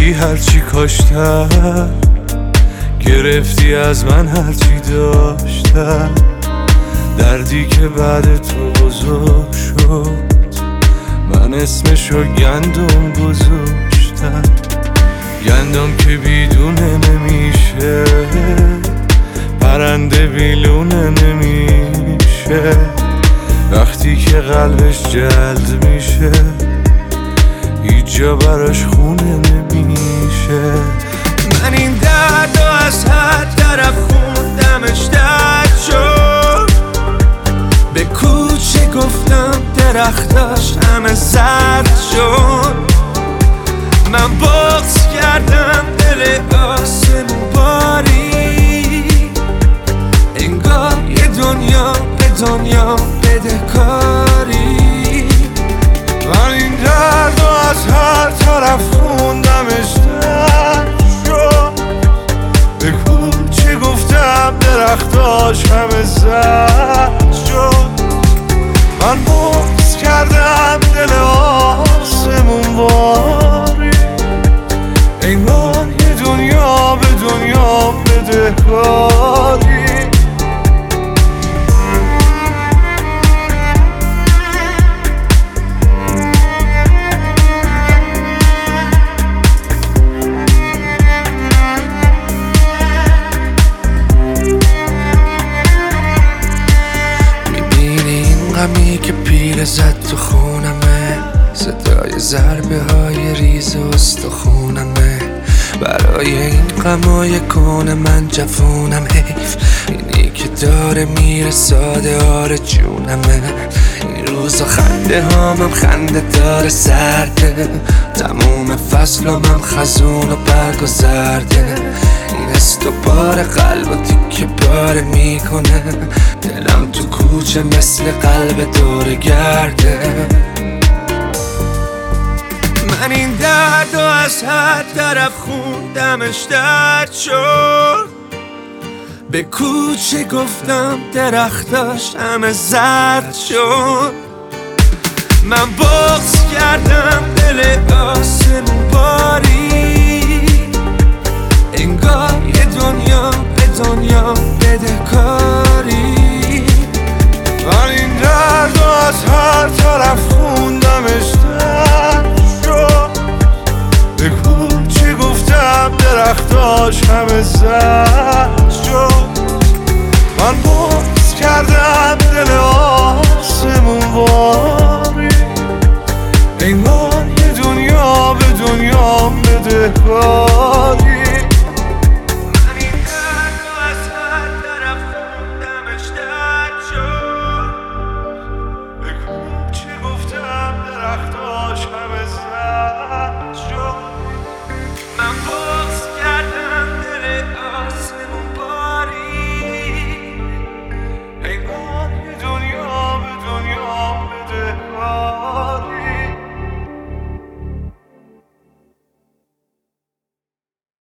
رفتی هرچی کاشتم، گرفتی از من هرچی داشتم. دردی که بعد تو بزرگ شد، من اسمشو گندم گذاشتم. گندم که بیدونه نمیشه، پرنده بیلونه نمیشه. وقتی که قلبش جلد میشه، هیچ جا براش خونه نمیشه. من این دردو از هر طرف خوندمش درد شد. به کوچه گفتم درختاش همه زرد شد. من بغض کردم دل آسمون باری، انگار یه دنیا به دنیا بدهکاری. من این دردو از هر طرف خوندمش درد شد. به کوچه گفتم درختاش همه زرد شد. من بغض کردم دل آسمون باری، انگار یه دنیا به دنیا بدهکاری. غمی که پیله زد تو خونمه، صدای ضربه های ریز استخونمه. برای این غمای کون من جوونم حیف، اینی که داره میره ساده آره جونمه. این روزا خنده هامم خنده داره سرده، تموم فصلامم خزون و برگ و زرده. این استوبار قلب و تیکه پاره میکنه، دلم تو کوچه مثل قلب دور گرده. من این دردو از هر طرف خوندمش درد شد. به کوچه گفتم درختاش همه زرد شد. من بغض کردم دل آسمون باری، انگار یه دنیا به دنیا بدهکاری. من این دردو از هر طرف خوندمش درد شد. به کوچه گفتم درختاش همه زرد شد. من بغض کردم دل آسمون باری، انگار یه دنیا به دنیا بدهکاری.